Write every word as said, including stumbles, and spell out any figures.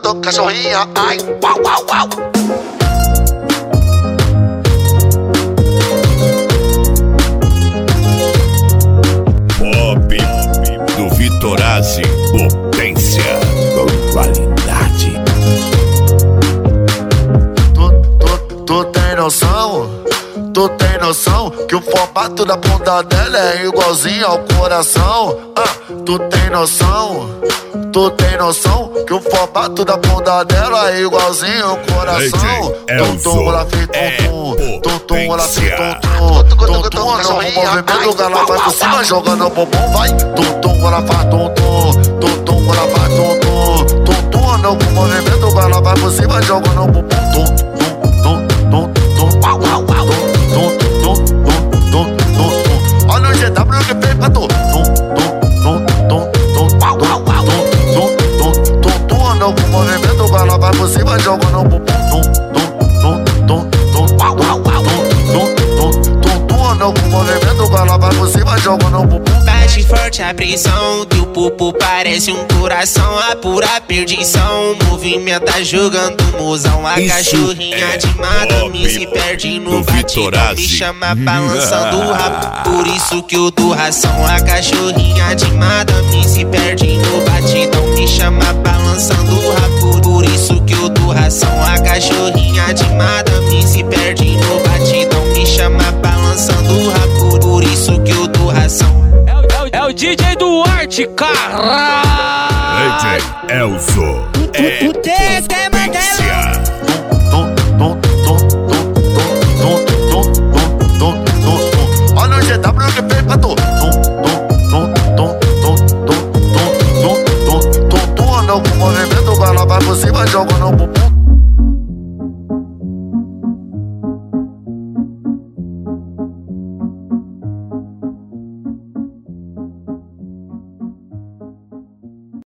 movimento, cachorrinha, ai, uau, uau, uau. Pop do Vitorazzi, potência com qualidade. Tu, tu, tu tem noção? Tu tem noção que o formato da bunda dela é igualzinho ao coração? Ah, tu tem noção? Tu tem noção que o formato da bunda dela é igualzinho ao coração? Tum tum, ela fez tum tum, tum tum, ela fez tum tum, tum tum, no movimento ela vai por cima jogando bumbum, vai. Tum tum, ela faz tum tum, tum tum, ela faz tum tum, tum tum, no movimento ela vai por cima jogando bumbum, tum tum, tum tum, tum, uau, uau, uau. Olha o G W que fez pra tu. No movimento ela vai por cima jogando bumbum. No movimento ela vai por cima jogando bumbum. Bate forte a pressão, teu pupo parece um coração, a pura perdição. Movimenta jogando mozão, a Isso cachorrinha é de madame se perde no batidão, me chama balançando o rabo. Por isso que eu dou ração, a cachorrinha de madame se perde no batidão, me chama balançando o rabo. Por isso que eu dou ração, a cachorrinha de madame se perde no batidão, me chama balançando o rabo. Por isso que eu dou ração. É o D J Duarte, caralho! D J Elzo é o potência. Olha o G W que fez pra tu. No movimento ela vai por cima jogando bumbum.